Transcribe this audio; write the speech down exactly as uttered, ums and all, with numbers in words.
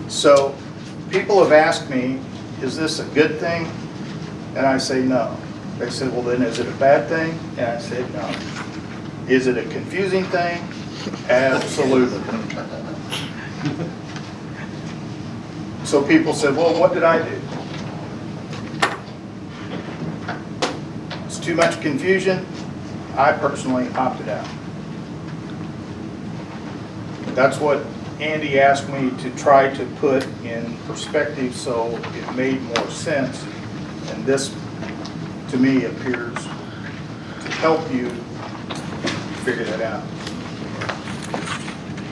So people have asked me, is this a good thing? And I say no. They said, well, then is it a bad thing? And I said no. Is it a confusing thing? Absolutely. So people said, well, what did I do? It's too much confusion. I personally opted out. That's what Andy asked me to try to put in perspective so it made more sense. And this, to me, appears to help you figure that out.